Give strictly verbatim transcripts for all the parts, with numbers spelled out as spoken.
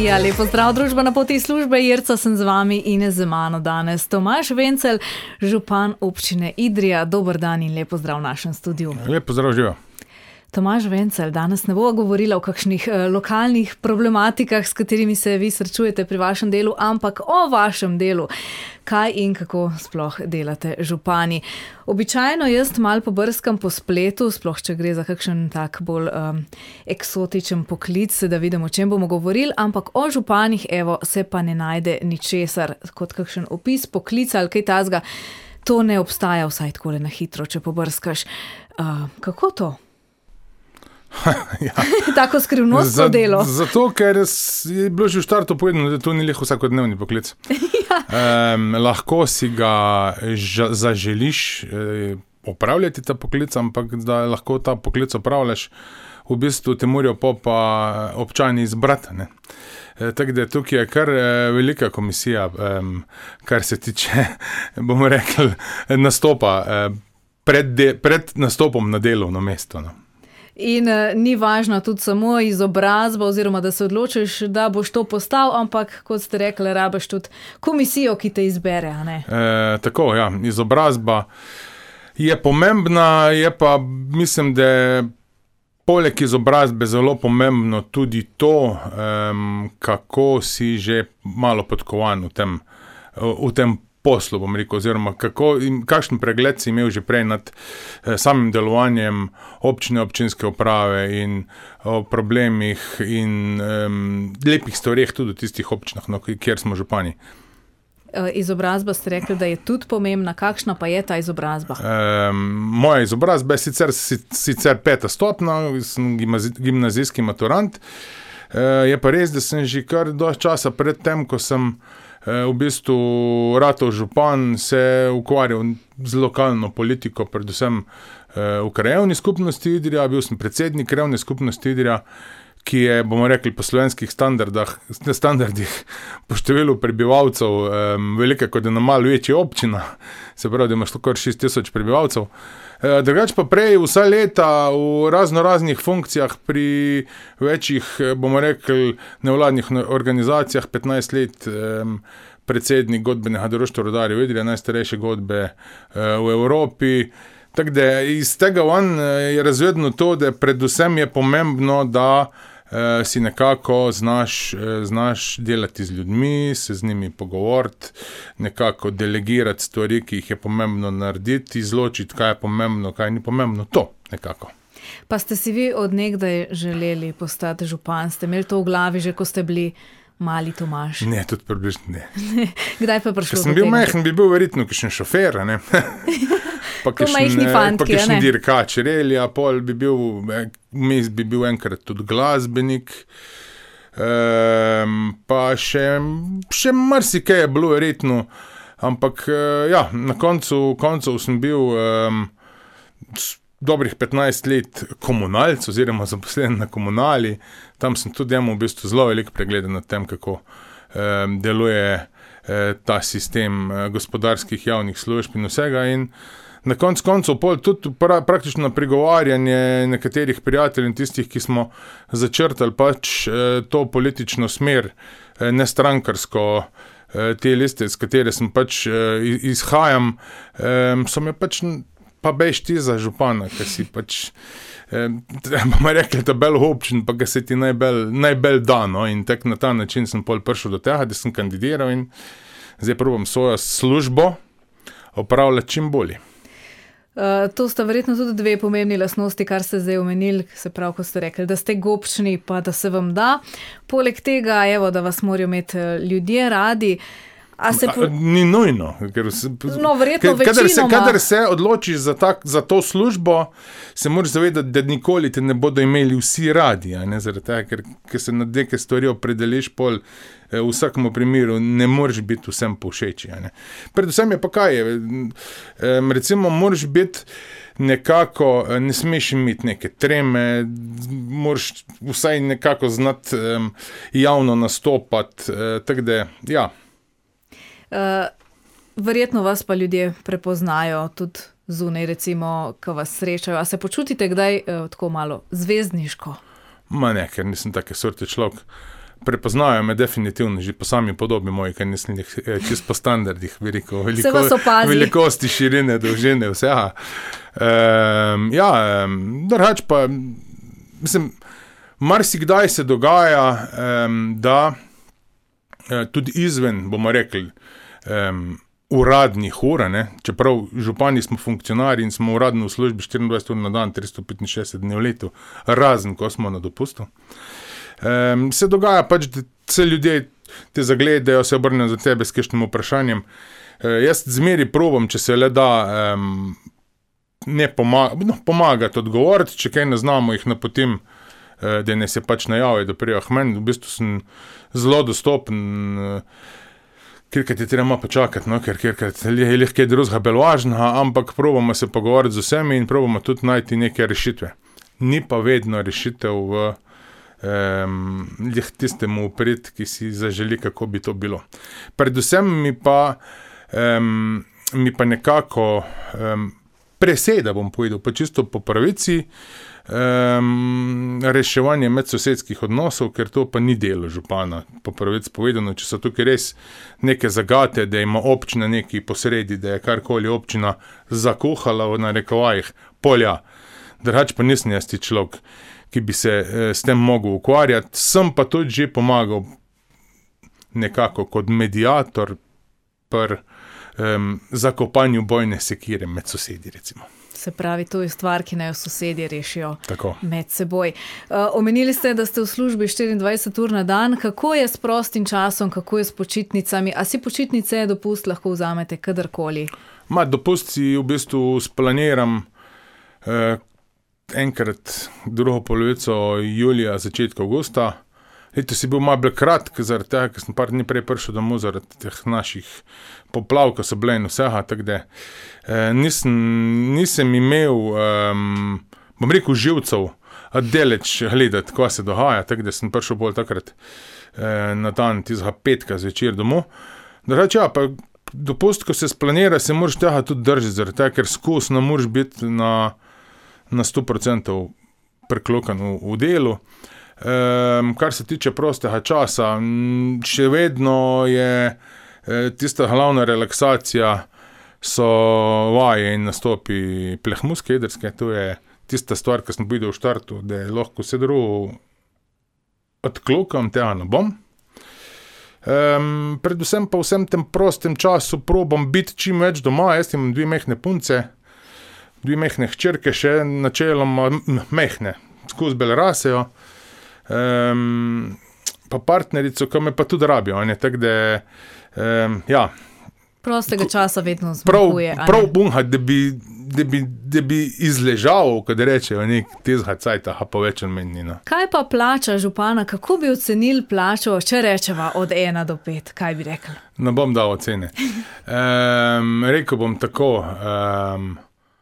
Ja, lepo zdrav, družba na poti službe, Jerca sem z vami in z mano danes Tomaž Vencelj, župan občine Idrija. Dober dan in lepo zdrav v našem studiu. Lepo zdrav, živa. Tomaž Vencelj, danes ne bova govorila o kakšnih eh, lokalnih problematikah, s katerimi se vi srečujete pri vašem delu, ampak o vašem delu. Kaj in kako sploh delate župani? Običajno jaz malo pobrskam po spletu, sploh če gre za kakšen tak bolj um, eksotičen poklic, da vidimo, o čem bomo govorili, ampak o županih, evo, se pa ne najde ničesar, kot kakšen opis poklica ali kaj tazga. To ne obstaja vsaj takole na hitro, če pobrskaš. Uh, kako to? Ja. Tako skrivnostno delo. Zato, ker je bilo že v štartu povedano, da to ni lahko vsakodnevni poklic. Ja. Um, lahko si ga ža, zaželiš eh, opravljati ta poklic, ampak da lahko ta poklic opravljaš, v bistvu te morajo po pa občani izbrati. Ne? E, tako da tukaj je kar e, velika komisija, e, kar se tiče, bomo rekli, nastopa, e, pred, de, pred nastopom na delovno mesto. No. In uh, ni važno tudi samo izobrazba oziroma, da se odločiš, da boš to postal, ampak, kot ste rekli, rabiš tudi komisijo, ki te izbere, a ne? E, tako, ja, izobrazba je pomembna, je pa, mislim, da je poleg izobrazbe zelo pomembno tudi to, um, kako si že malo podkovan v tem, v tem poslu, bom rekel, oziroma kako, kakšen pregled si imel že prej nad eh, samim delovanjem občine, občinske uprave in o problemih in um, lepih stvareh tudi v tistih občinah, no, kjer smo župani. Izobrazba ste rekli, da je tudi pomembna. Kakšna pa je ta izobrazba? Um, moja izobrazba je sicer, sicer peta stopna, sem gimnazijski maturant, uh, je pa res, da sem že kar dosti časa pred tem, ko sem v bistvu ratov župan, se ukvarjal z lokalno politiko, predvsem v krajevni skupnosti Idrija, bil sem predsednik krajevne skupnosti Idrija, ki je, bomo rekli, po slovenskih standardah, standardih po številu prebivalcev um, velika, kot je na malo večja občina, se pravi, da imaš kar šest tisoč prebivalcev. E, drugače pa prej vsa leta v razno raznih funkcijah pri večjih, bomo rekli, nevladnih organizacijah, petnajst let um, predsednik godbenega društva rudarjev Idrija, najstarejše godbe uh, v Evropi. Tako da iz tega van je razvedno to, da predvsem je pomembno, da eh, si nekako znaš, eh, znaš delati z ljudmi, se z njimi pogovoriti, nekako delegirati stvari, ki jih je pomembno narediti, izločiti, kaj je pomembno, kaj ni pomembno, to nekako. Pa ste si vi od nekdaj želeli postati župan? Ste imeli to v glavi, že ko ste bili mali Tomaž? Ne, tudi približno ne. Kdaj pa je prišlo do tega? Ker sem bil majhen, bi bil verjetno kakšen šofer, ne? Pa kakšen dirkač relija, pol bi bil, vmes bi bil enkrat tudi glasbenik, um, pa še, še marsikaj je bilo verjetno, ampak ja, na koncu, koncu sem bil um, dobrih petnajst let komunalc oziroma zaposlen na komunali, tam sem tudi imel v bistvu zelo velik pregled nad tem, kako um, deluje uh, ta sistem uh, gospodarskih javnih služb in vsega in na koncu koncev pol tudi pra, praktično pregovarjanje nekaterih prijateljev in tistih, ki smo začrtali pač eh, to politično smer, eh, nestrankarsko, eh, te liste, s katere sem pač eh, izhajam, eh, so me pač pa bejš ti za župana, ker si pač, eh, bomo rekli, tabel občin, pa ga se ti najbel, najbel da, no, in tak na ta način sem pol prišel do tega, da sem kandidiral in zdaj probam svojo službo opravljati čim bolje. Uh, to sta verjetno tudi dve pomembni lastnosti, kar ste zdaj omenili, se pravi, ko ste rekli, da ste gobčni, pa da se vam da. Poleg tega, evo, da vas morajo imeti ljudje radi. A se po... A, ni nujno. Ker se, no, verjetno kadar večinoma. Se, kadar se odločiš za, tak, za to službo, se moraš zavedati, da nikoli te ne bodo imeli vsi radi, a ne zaradi tega, ker, ker se na neke stvari opredeliš pol, v vsakemu primeru ne moreš biti vsem povšeči. Predvsem je pa kaj je, recimo moraš biti nekako, ne smeš imeti neke treme, moraš vsaj nekako znati um, javno nastopati, uh, tako da, ja. Uh, verjetno vas pa ljudje prepoznajo tudi zunaj, recimo, ko vas srečajo. A se počutite kdaj uh, tako malo zvezdniško? Ma ne, ker nisem take sorte človek. prepoznajo me definitivno, že po sami podobi moji, ker nisem čist po standardih, bi rekel, veliko, velikosti, širine, dolžine, vsega. Um, ja, um, drugač pa, mislim, marsikdaj se dogaja, um, da uh, tudi izven, bomo rekli, um, uradnih ur, ne, čeprav župani smo funkcionarji in smo uradno v službi štiriindvajset ur na dan, tristo petinšestdeset dni v letu, razen, ko smo na dopustu. Um, se dogaja pač, da se ljudje te zagledajo, se obrnejo za tebe s kakšnim vprašanjem. Uh, jaz zmeri probam, če se le da um, ne pomaga, no, pomagati, odgovoriti, če kaj ne znamo, jih napotim, uh, da ne se pač najavijo, da prijajo k meni. V bistvu sem zelo dostopen, uh, kjerkrat je treba počakati, no, ker kjerkrat je lahko drugega belvažnega, ampak probamo se pogovoriti z vsemi in probamo tudi najti neke rešitve. Ni pa vedno rešitev v um, tistemu uprit, ki si zaželi, kako bi to bilo. Predvsem mi pa, um, mi pa nekako um, preseda, bom povedal, pa čisto po pravici, Um, reševanje medsosedskih odnosov, ker to pa ni delo župana, po pravici povedano, če so tukaj res neke zagate, da ima občina neki posredi, da je karkoli občina zakuhala v narekovajih polja, drugač pa nisem jaz ti človek, ki bi se eh, s tem mogel ukvarjati, sem pa tudi že pomagal nekako kot mediator pri um, zakopanju bojne sekire med sosedi, recimo. Se pravi, to je stvar, ki naj jo sosedje rešijo Tako. Med seboj. Uh, omenili ste, da ste v službi štiriindvajset ur na dan. Kako je s prostim časom, kako je s počitnicami? A si počitnice, dopust lahko vzamete kadarkoli? Ma, dopust si v bistvu splaniram eh, enkrat drugo polovico julija, začetka avgusta. Leto si bil malo bolj kratk, zaradi tega, ker sem par dni prej prišel domov zaradi teh naših poplav, ko so bile in vsega, tako da eh, nisem, nisem imel, um, bom rekel, živcev, a deleč gledati, kaj se dogaja, tako da sem prišel bolj takrat eh, na dan tistega petka zvečer domov. Drugače, ja, pa dopust, ko se splanira, se moraš tega tudi držati, zaradi tega, ker skus ne moraš biti na, na sto procentov preklokan v, v delu. Um, kar se tiče prostega časa, še vedno je eh, tista glavna relaksacija so vaje in nastopi plehmuske jedrske, to je tista stvar, ki sem videl v štartu, da je lahko vse drugo odklokam, tega ne bom. Um, predvsem pa vsem tem prostem času probam biti čim več doma, jaz imam dve mehne punce, dve mehne hčerke, še načeloma mehne, skozi bel rasejo. Um, pa partnerico, ki me pa tudi rabijo, ne, tako da, um, ja. Prostega časa vedno zmanjkuje. Prav, prav bunha, da bi, da bi, da bi izležal, kad rečejo, nek tezga cajta, a pa več meni, no. Kaj pa plača župana? Kako bi ocenili plačo, če rečeva od ena do pet? Kaj bi rekli? Ne bom dal ocene. Um, rekel bom tako, um,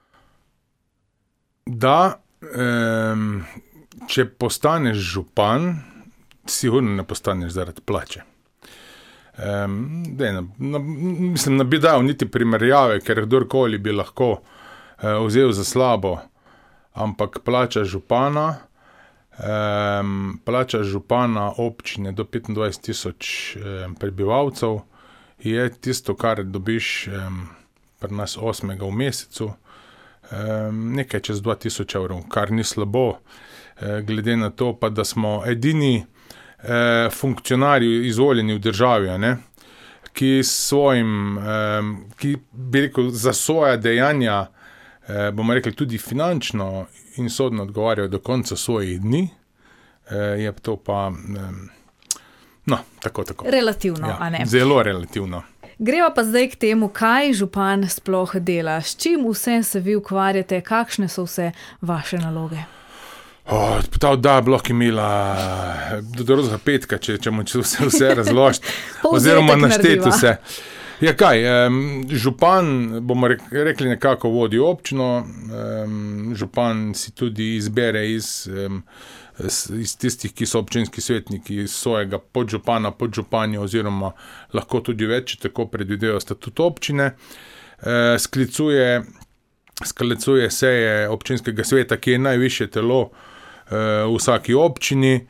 da um, če postaneš župan, sigurno ne postaneš zaradi plače. Um, dej, na, na, mislim, ne bi dal niti primerjave, ker kdorkoli bi lahko uh, vzel za slabo, ampak plača župana, um, plača župana občine do petindvajset tisoč um, prebivalcev je tisto, kar dobiš um, pri nas osmega v mesecu, um, nekaj čez dva tisoč evrov, kar ni slabo. Glede na to, pa da smo edini eh, funkcionarji izvoljeni v državi, ne, ki svojim, eh, ki bi rekel, za svoja dejanja, eh, bomo rekli tudi finančno in sodno odgovarjajo do konca svojih dni, eh, je to pa, eh, no, tako, tako. Relativno, ja, a ne? Zelo relativno. Greva pa zdaj k temu, kaj župan sploh dela, s čim vse se vi ukvarjate, kakšne so vse vaše naloge? Oh, ta oddaja bi lahko imela do drugega petka, če ćemo vse, vse razložiti, oziroma našteti vse. Ja, kaj, um, župan, bomo rekli, nekako vodi občino, um, župan si tudi izbere iz, um, iz tistih, ki so občinski svetniki, iz svojega podžupana, podžupanja, oziroma lahko tudi več, če tako predvidejo statut občine, uh, sklicuje, sklicuje seje občinskega sveta, ki je najvišje telo v vsaki občini,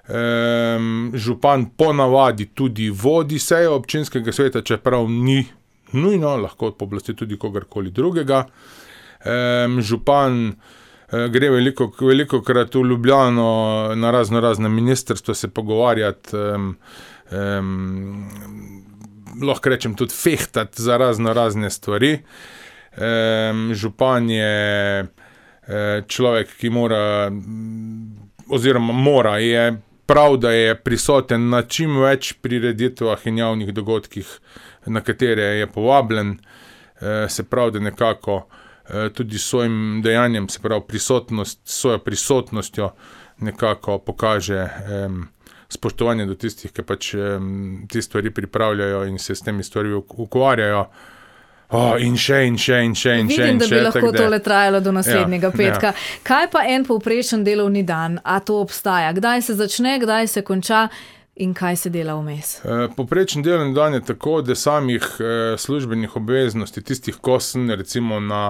Um, župan ponavadi tudi vodi sejo občinskega sveta, čeprav ni nujno, lahko pooblasti tudi kogarkoli drugega. Um, župan uh, gre veliko, veliko krat v Ljubljano na razno razne ministrstva se pogovarjati, um, um, lahko rečem tudi fehtati za razno razne stvari. Um, župan je uh, človek, ki mora, oziroma mora, je prav, da je prisoten na čim več prireditvah in javnih dogodkih, na katere je povabljen, se pravi, da nekako tudi s svojim dejanjem, se pravi, prisotnost, svojo prisotnostjo nekako pokaže um, spoštovanje do tistih, ki pač um, te stvari pripravljajo in se s temi stvari ukvarjajo. Oh, in še, in še, in še, in še. Vidim, in da bi še, lahko tak, tole trajalo do naslednjega ja, petka. Ja. Kaj pa en povprečen delovni dan? A to obstaja? Kdaj se začne, kdaj se konča in kaj se dela vmes? E, povprečen delovni dan je tako, da samih e, službenih obveznosti, tistih, ko sem recimo na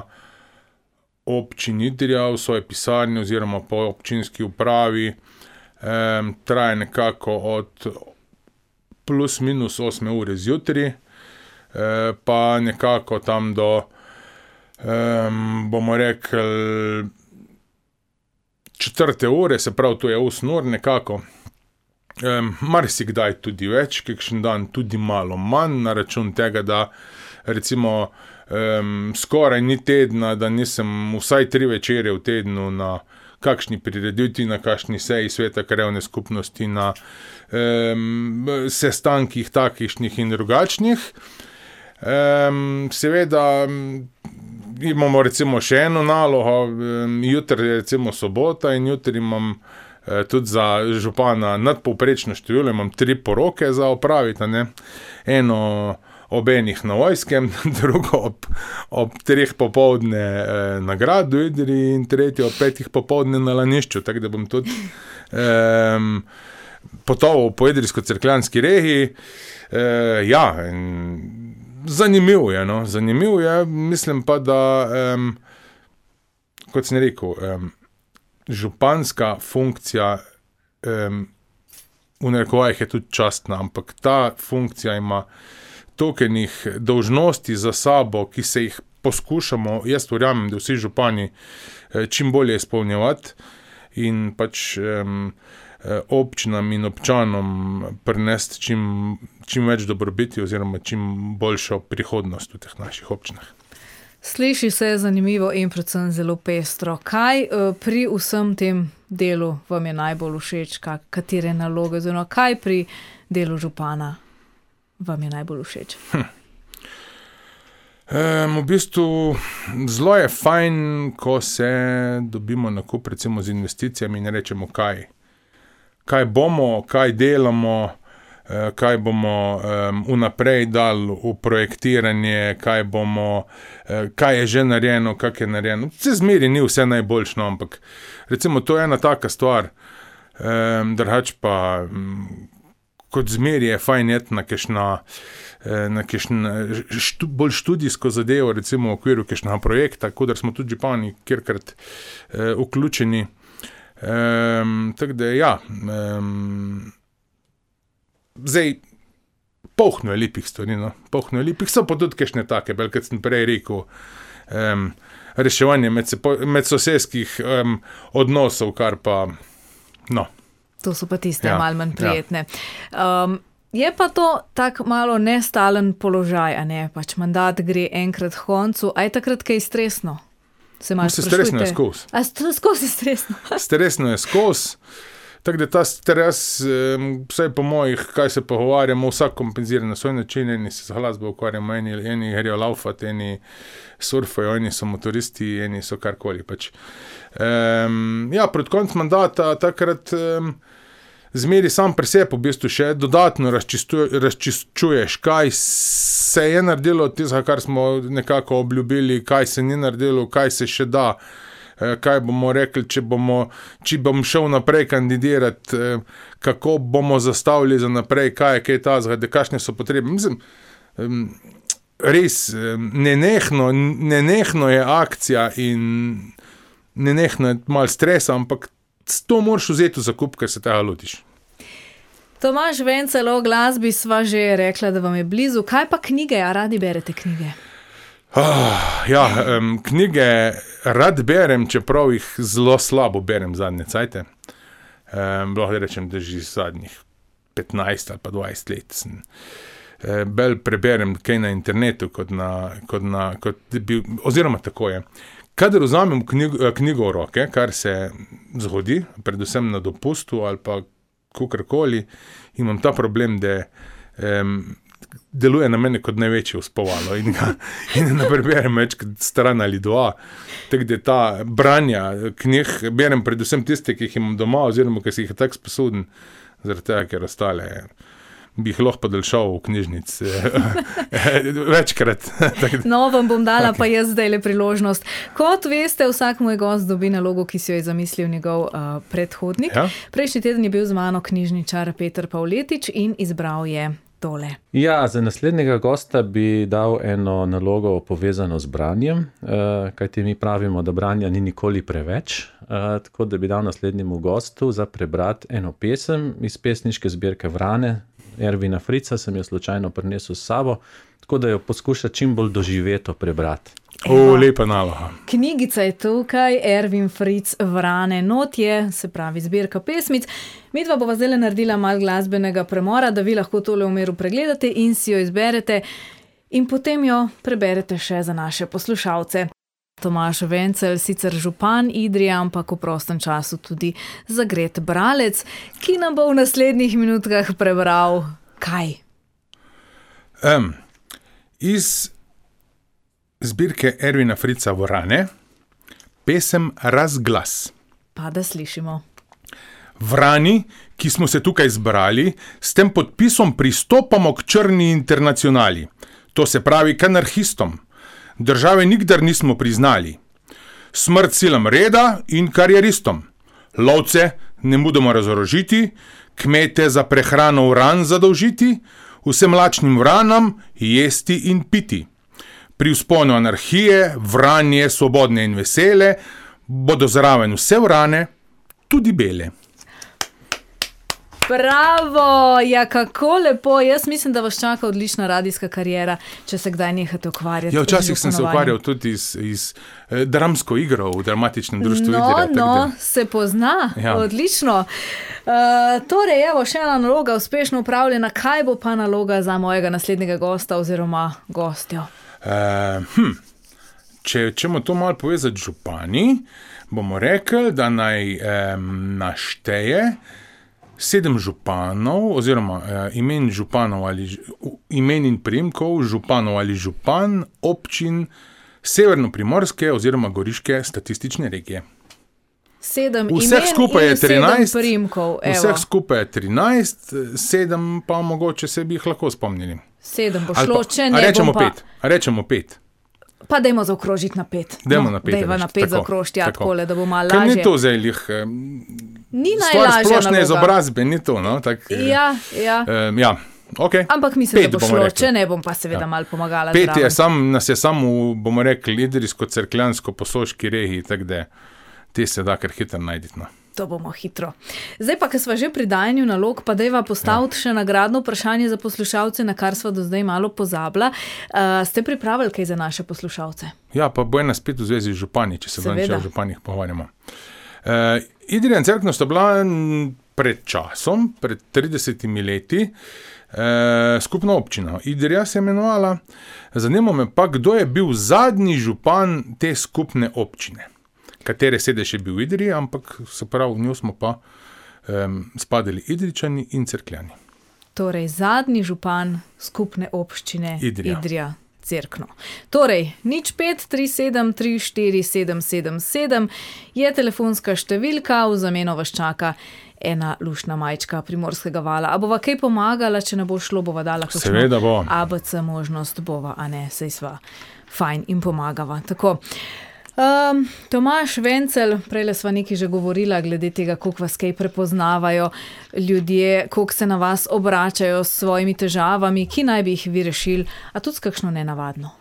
občini Idrija v svoji pisarni oziroma po občinski upravi, e, traja nekako od plus minus osme ure zjutraj, pa nekako tam do, um, bomo rekli, četrte ure, se pravi, to je osem ur nekako. Um, marsikdaj tudi več, kakšen dan tudi malo manj, na račun tega, da recimo um, skoraj ni tedna, da nisem vsaj tri večere v tednu na kakšni prireditvi, na kakšni seji sveta krajevne skupnosti, na um, sestankih takšnih in drugačnih. Um, seveda um, imamo recimo še eno nalogo, um, jutri je recimo sobota in jutri imam uh, tudi za župana nadpovprečno število, imam tri poroke za opraviti, ne? Eno ob enih na Vojskem, drugo ob, ob treh popoldne eh, na gradu Idri in tretjo ob petih popoldne na Lanišču, tako da bom tudi um, potoval po idrijsko-cerkljanski regiji. Uh, ja, in zanimiv je, no, zanimiv je, mislim pa, da, um, kot sem rekel, um, županska funkcija um, v narekovajih je tudi častna, ampak ta funkcija ima tokenih dolžnosti za sabo, ki se jih poskušamo, jaz verjamem, da vsi župani čim bolje izpolnjevati in pač um, občinam in občanom prinesti čim, čim več dobrobiti oziroma čim boljšo prihodnost v teh naših občinah. Sliši se zanimivo in predvsem zelo pestro. Kaj pri vsem tem delu vam je najbolj všeč, katere naloge, oziroma kaj pri delu župana vam je najbolj všeč? Hm. Um, v bistvu zelo je fajn, ko se dobimo na kup recimo z investicijami in rečemo, kaj kaj bomo, kaj delamo, kaj bomo um, vnaprej dali v projektiranje, kaj bomo, kaj je že narejeno, kak je narejeno. Se zmeri ni vse najboljše, no, ampak recimo to je ena taka stvar, um, drugače pa um, kot zmeri je fajn eti na kakšna, na kakšna štu, bolj študijsko zadevo, recimo v okviru kakšnega projekta, kodar smo tudi župani kjerkrat uh, vključeni. Um, tako da ja, um, zdaj polhno je lepih stvari, no, polhno je lepih, so pa tudi kakšne take, bel, kot sem prej rekel, um, reševanje med, med sosedskih um, odnosov, kar pa, no. To so pa tiste ja, malo manj prijetne. Ja. Um, je pa to tak malo nestalen položaj, a ne, pač mandat gre enkrat k koncu, a je takrat kaj stresno? Se malo se stresno je skozi. A skozi je stresno? Stresno je skozi, tako da ta stres, vsaj po mojih, kaj se pogovarjamo, vsak kompenzira na svoj način, eni se za glasbo ukvarjamo, eni, eni grejo laufati, eni surfajo, eni so motoristi, eni so karkoli pač. Um, ja, pred konc mandata takrat um, zmeri sam pri sebi v bistvu še dodatno razčiščuješ, kaj se je naredilo od tistega, kar smo nekako obljubili, kaj se ni naredilo, kaj se še da, kaj bomo rekli, če bomo, če bom šel naprej kandidirati, kako bomo zastavili za naprej, kaj je kaj tazga, kakšne so potrebe. Mislim, res, nenehno, nenehno je akcija in nenehno je malo stresa, ampak to moraš vzeti v zakup, ker se tega lotiš. Tomaž Vencel, o glasbi sva že rekla, da vam je blizu. Kaj pa knjige? A radi berete knjige? Oh, ja, um, knjige rad berem, čeprav jih zelo slabo berem zadnje cajte. Um, lahko rečem, da že zadnjih petnajst ali pa dvajset let sem. Uh, bolj preberem kaj na internetu, kot na, kot na, kot bi, oziroma tako je. Kadar vzamem knjigo, knjigo v roke, kar se zgodi, predvsem na dopustu ali pa kakorkoli, imam ta problem, da um, deluje na mene kot največje uspovalo in, ga, in ne preberem več kot stran ali dva. Tako da ta branja knjig, berem predvsem tiste, ki jih imam doma, oziroma ki si jih tak sposoden, zaradi tega, ker ostale bi jih lahko podaljšal v knjižnic večkrat. No, vam bom dala okay. pa jaz zdaj le priložnost. Kot veste, vsak moj gost dobi nalogo, ki si jo je zamislil njegov uh, predhodnik. Ja? Prejšnji teden je bil z mano knjižničar Peter Pavletič in izbral je tole. Ja, za naslednjega gosta bi dal eno nalogo povezano z branjem, uh, kajti mi pravimo, da branja ni nikoli preveč, uh, tako da bi dal naslednjemu gostu za prebrati eno pesem iz pesniške zbirke Vrane, Ervina Frica, sem jo slučajno prinesel s sabo, tako da jo poskuša čim bolj doživeto prebrati. O, lepa naloga. Knjigica je tukaj, Ervin Fric Vrane, not je, se pravi zbirka pesmic. Midva bova zdaj naredila malo glasbenega premora, da vi lahko tole v miru pregledate in si jo izberete in potem jo preberete še za naše poslušalce. Tomaž Vencel, sicer župan Idrije, ampak v prostem času tudi zagret bralec, ki nam bo v naslednjih minutkah prebral kaj? Um, iz zbirke Ervina Frica Vrane, pesem Razglas. Pa da slišimo. Vrani, ki smo se tukaj zbrali, s tem podpisom pristopamo k črni internacionali. To se pravi k anarhistom. Države nikdar nismo priznali. Smrt silam reda in karieristom. Lovce ne mudoma razorožiti, kmete za prehrano uran zadolžiti, vsem lačnim vranam jesti in piti. Pri vzponu anarhije, vranje, svobodne in vesele, bodo zraven vse vrane, tudi bele. Bravo, ja kako lepo, jaz mislim, da vas čaka odlična radijska karijera, če se kdaj nehate ukvarjati. Ja, včasih sem se ukvarjal tudi iz, iz eh, dramsko igro v dramatičnem društvu. No, Idrija, no, da... se pozna, ja. Odlično. Uh, torej, evo, še ena naloga uspešno upravljena, kaj bo pa naloga za mojega naslednjega gosta oziroma gostjo? Uh, hm. Če ćemo to malo povezati z župani, bomo rekli, da naj um, našteje sedem županov, oziroma eh, imen županov ali imen in priimkov županov ali župan občin severnoprimorske oziroma goriške statistične regije. Sedem vseh imen skupaj je in trinajst, sedem priimkov. Vseh skupaj je trinajst, sedem pa mogoče se bi jih lahko spomnili. Sedem bo šlo, če ne rečemo bom pa... pet, a rečemo pet. Pa dajmo zaokrožiti na pet. Dajmo no, na pet. Dajmo na pet zaokrožiti, ja, takole, da bo malo lažje. Kaj ni to zdaj lih... Ni stvar najlažja splošne naloga. izobrazbe, ni to, no? Tak, ja, ja. Um, ja, ok. Ampak mislim, pet da bo šlo, rekli. če ne bom pa seveda ja. malo pomagala. Pet je sam, nas je samo, bomo rekli, idrijsko-cerkljansko-posoški regiji, tako da te se da kar hitro najditi. No. To bomo hitro. Zdaj pa, ker sva že pri dajanju nalog, pa dajva postaviti ja. še nagradno vprašanje za poslušalce, na kar sva do zdaj malo pozabila. Uh, ste pripravili kaj za naše poslušalce? Ja, pa bo ena spet v zvezi z župani, če se danes o županih pogovarjamo. Uh, Idrija in Cerkno sta bila pred časom, pred tridesetimi leti, uh, skupna občina. Idrija se je imenovala. Zanima me pa, kdo je bil zadnji župan te skupne občine. Katere sedež je bil v Idriji, ampak se pravi, v njo smo pa um, spadali Idrijčani in Cerkljani. Torej, zadnji župan skupne občine Idrija. Idrija Cerkno. Torej, nič pet tri sedem tri štiri sedem sedem sedem je telefonska številka, v zameno vas čaka ena luštna majčka Primorskega vala. A bova kaj pomagala, če ne bo šlo, bova dala Seveda bo. A B C možnost bova, a ne, sej sva fajn in pomagava. Tako. Um, Tomaž Vencel, prejle sva nekaj že govorila glede tega, koliko vas kaj prepoznavajo ljudje, koliko se na vas obračajo s svojimi težavami, ki naj bi jih vi rešili, a tudi s kakšno nenavadno?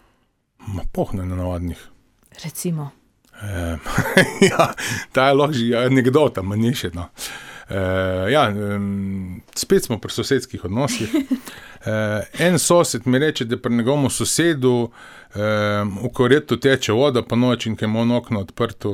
Ma poh ne nenavadnih. Recimo? E, ja, ta je lahko že anekdota, manjše. No. Uh, ja, um, spet smo pri sosedskih odnosih. Uh, en sosed mi reče, da pri njegovem sosedu um, v koretu teče voda po noč in ko ima okno odprto,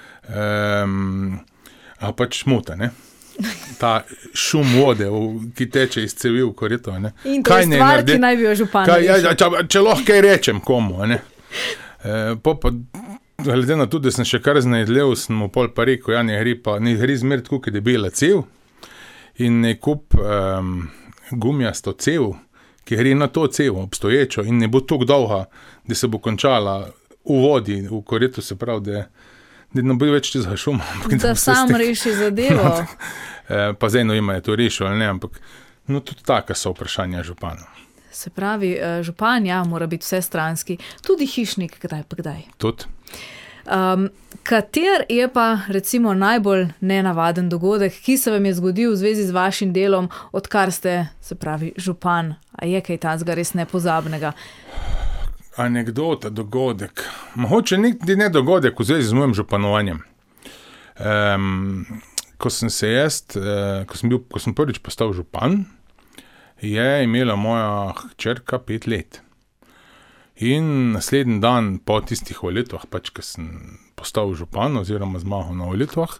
um, a pač smuta, ne? Ta šum vode, ki teče iz cevi v koretu. Ne? In to je stvar, ki naj bi jo župan ja, če, če lahko kaj rečem komu. Ne? Uh, po pa glede na to, da sem še kar znajdljiv, sem mu pol pa rekel, ja, ne gri pa, ne gri zmer tako, ki je debela cev in ne kup um, gumijasto cev, ki gre na to cev obstoječo in ne bo tako dolga, da se bo končala v vodi, v koretu, se pravi, da, da ne bo več tizga šuma. Da sam reši zadevo. Pa zdaj no ima je to rešil, ali ne, ampak no, tudi taka so vprašanja župana. Se pravi, župan, ja, mora biti vsestranski, tudi hišnik, kdaj pa kdaj. Tudi. Um, kater je pa recimo najbolj nenavaden dogodek, ki se vam je zgodil v zvezi z vašim delom, odkar ste, se pravi, župan? A je kaj tazga res nepozabnega? Anekdota, dogodek. Mogoče nikdy ne dogodek v zvezi z mojim županovanjem. Um, ko sem se jaz, uh, ko sem bil, ko sem prvič postal župan, je imela moja hčerka pet let. In naslednji dan po tistih volitvah, pač, ko sem postal župan oziroma zmagal na volitvah,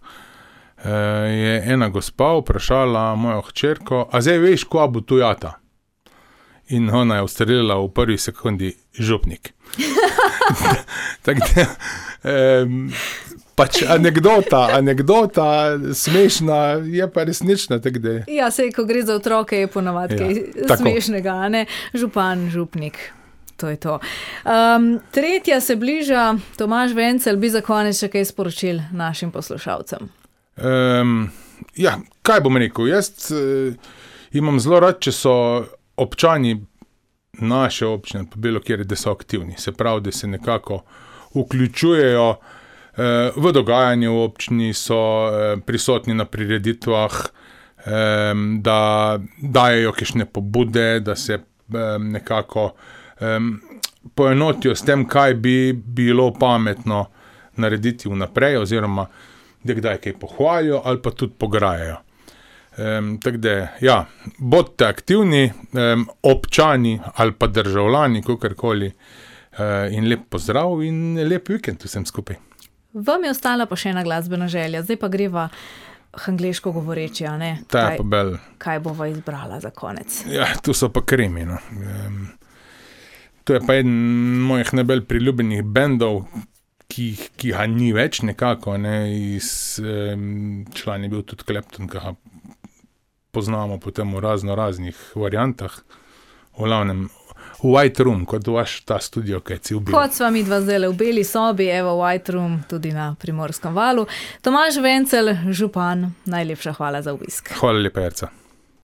je ena gospa vprašala mojo hčerko, a zdaj veš, ko bo tu jata? In ona je ustrelila v prvi sekundi župnik. Tako da, um, pač anekdota, anekdota, smešna, je pa resnična. Da... Ja, sej, ko gre za otroke, je ponavadi kaj ja, smešnega, a ne? Župan, župnik. To je to. Um, tretja se bliža, Tomaž Vencelj, bi za konec še kaj sporočil našim poslušalcem. Um, ja, kaj bom rekel? Jaz uh, imam zelo rad, če so občani naše občine, pa bilo kjer, da so aktivni. Se pravi, da se nekako vključujejo uh, v dogajanje v občini, so uh, prisotni na prireditvah, um, da dajejo kakšne pobude, da se um, nekako Um, poenotijo s tem, kaj bi bilo pametno narediti vnaprej, oziroma da kdaj kaj pohvalijo ali pa tudi pograjajo. Um, tako da, ja, bodite aktivni, um, občani ali pa državljani, kakorkoli, uh, in lep pozdrav in lep vikend vsem skupaj. Vam je ostala pa še ena glasbena želja, zdaj pa greva angleško govoreči, a ne? Ta je pa bel. Kaj bova izbrala za konec? Ja, tu so pa kremi, no. Um, To je pa eden mojih najbolj priljubljenih bendov, ki, ki ga ni več nekako, ne, iz um, član je bil tudi Clapton, ki ga poznamo potem v razno raznih variantah, v glavnem White Room, kot vaš ta studio, kaj si ubil. Kot sva mi dva zdaj v beli sobi, evo White Room, tudi na Primorskem valu. Tomaž Vencelj, župan, najlepša hvala za obisk. Hvala lepa, Erca.